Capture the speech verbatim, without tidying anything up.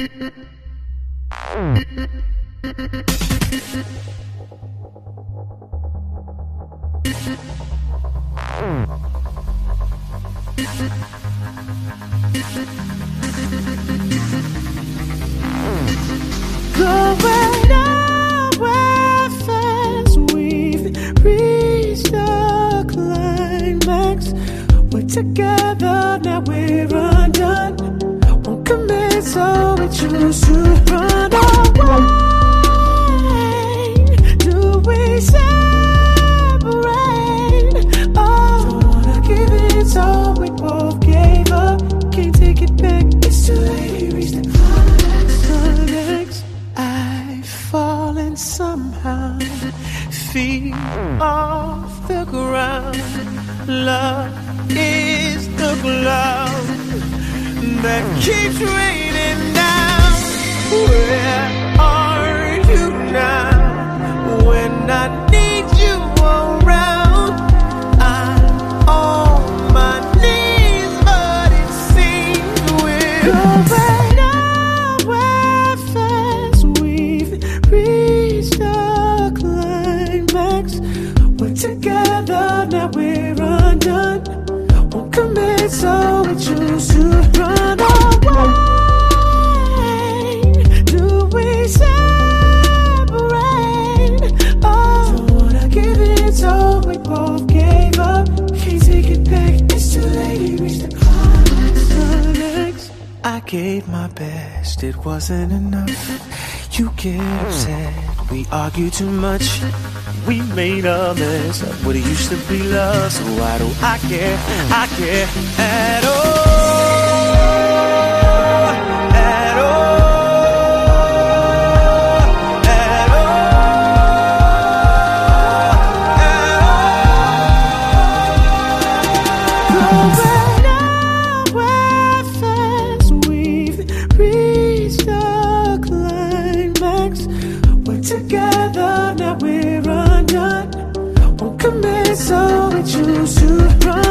Going nowhere fast, we've reached the climax. We're together, now we're undone. Won't commit, so we choose to run away. Do we separate? Oh, don't wanna give in, so we both gave up. Can't take it back, it's too late, we reached the climax. Climax. I've fallen somehow, feet off the ground. Love is the cloud that keeps raining down. Where are you now? When I need you around, I'm on my knees, but it seems we're going nowhere fast. We've reached the climax. We're together, now we're undone. Won't commit, so we choose to run away. Do we separate? Oh, don't wanna give in, so we both gave up. Can't take it back, it's too late, we reached the climax. I gave my best, it wasn't enough. You get upset, we argue too much. We made a mess of what it used to be love. So why do I care? I care at all. At all. At all. Going nowhere fast, we've reached the climax. We're together, now we're undone. Won't commit, so we choose to run.